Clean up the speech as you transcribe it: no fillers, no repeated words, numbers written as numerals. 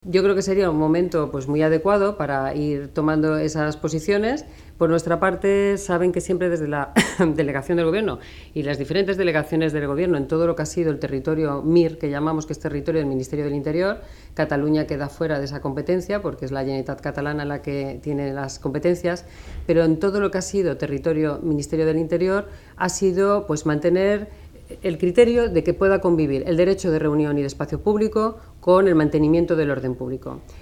Yo creo que sería un momento pues muy adecuado para ir tomando esas posiciones. Por nuestra parte, saben que siempre desde la delegación del Gobierno y las diferentes delegaciones del Gobierno en todo lo que ha sido el territorio MIR, que llamamos, que es territorio del Ministerio del Interior, Cataluña queda fuera de esa competencia porque es la Generalitat Catalana la que tiene las competencias, pero en todo lo que ha sido territorio Ministerio del Interior ha sido pues mantener el criterio de que pueda convivir el derecho de reunión y de espacio público con el mantenimiento del orden público.